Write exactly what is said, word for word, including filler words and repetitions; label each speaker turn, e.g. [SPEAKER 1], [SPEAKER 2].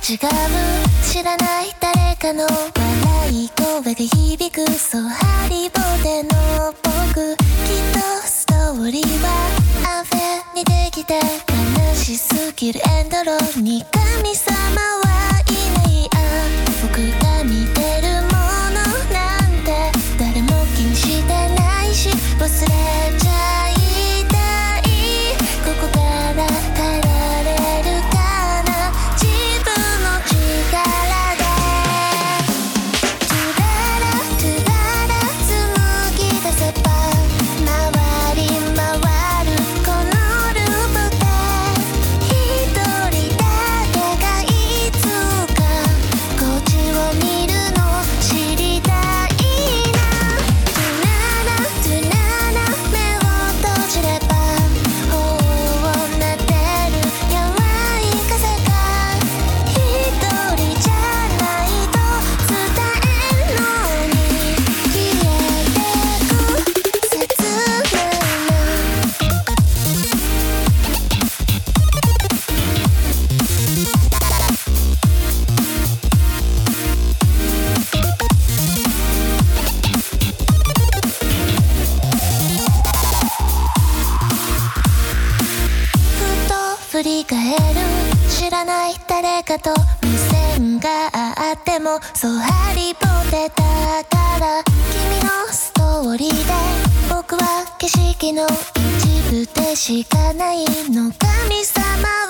[SPEAKER 1] 違う知らない誰かの笑い声が響く、そうハリボテの僕、きっとストーリーはアンフェアにできて悲しすぎるエンドロールに神様はいない。あ、僕が見てるものなんて誰も気にしてないし、忘れちゃいたい。ここから変えられるかな、自分の力で。トゥララトゥララ紡ぎ出せば回り回るこのループで、一人だけがいつかこっちを見るの知りたいな。トゥララトゥララ目を閉じれば頬を撫でる弱い風が、一人じゃないと伝えるのに消えてく切ないな。ふと振り返る知らない誰かと目線があっても、そうハリボテだから君のストーリーで僕は景色の一部でしかないの。神様は